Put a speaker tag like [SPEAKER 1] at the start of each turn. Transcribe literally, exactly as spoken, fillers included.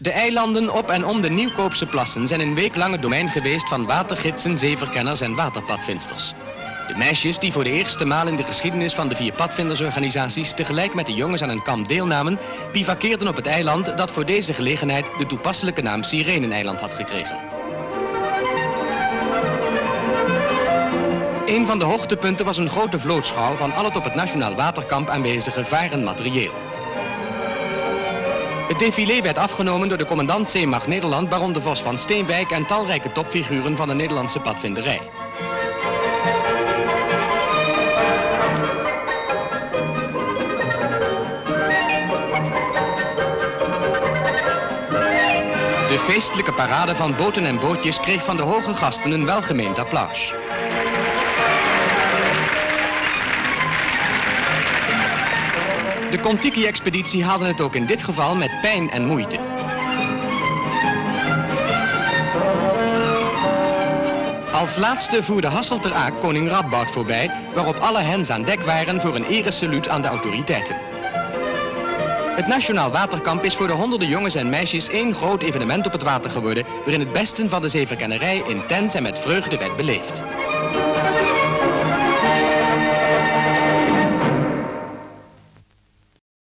[SPEAKER 1] De eilanden op en om de Nieuwkoopse plassen zijn een week lang het domein geweest van watergidsen, zeeverkenners en waterpadvindsters. De meisjes die voor de eerste maal in de geschiedenis van de vier padvindersorganisaties tegelijk met de jongens aan een kamp deelnamen, bivakkeerden op het eiland dat voor deze gelegenheid de toepasselijke naam Sireneneiland had gekregen. Een van de hoogtepunten was een grote vlootschouw van al het op het Nationaal Waterkamp aanwezige varen materieel. Het défilé werd afgenomen door de commandant Zeemacht Nederland, baron de Vos van Steenwijk en talrijke topfiguren van de Nederlandse padvinderij. De feestelijke parade van boten en bootjes kreeg van de hoge gasten een welgemeend applaus. De Kon-Tiki-expeditie haalde het ook in dit geval met pijn en moeite. Als laatste voerde Hasselt ter Aak koning Radboud voorbij, waarop alle hens aan dek waren voor een eresaluut aan de autoriteiten. Het Nationaal Waterkamp is voor de honderden jongens en meisjes één groot evenement op het water geworden, waarin het beste van de zeeverkennerij intens en met vreugde werd beleefd.